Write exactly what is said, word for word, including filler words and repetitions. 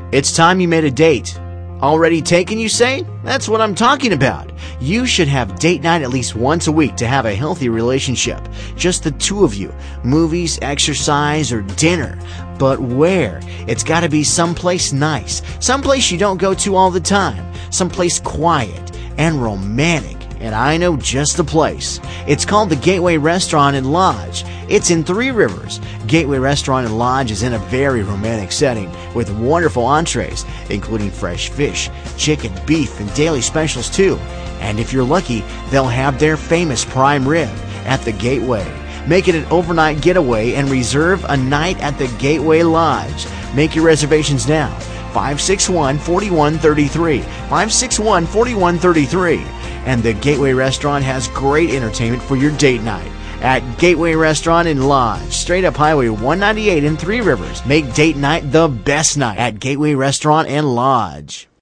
It's time you made a date. Already taken, you say? That's what I'm talking about. You should have date night at least once a week to have a healthy relationship. Just the two of you. Movies, exercise, or dinner. But where? It's got to be someplace nice. Someplace you don't go to all the time. Someplace quiet and romantic. And I know just the place. It's called the Gateway Restaurant and Lodge. It's in Three Rivers. Gateway Restaurant and Lodge is in a very romantic setting with wonderful entrees, including fresh fish, chicken, beef, and daily specials too. And if you're lucky, they'll have their famous prime rib at the Gateway. Make it an overnight getaway and reserve a night at the Gateway Lodge. Make your reservations now. five six one, four one three three. five six one, four one three three. And the Gateway Restaurant has great entertainment for your date night. At Gateway Restaurant and Lodge, straight up Highway one ninety-eight in Three Rivers. Make date night the best night at Gateway Restaurant and Lodge.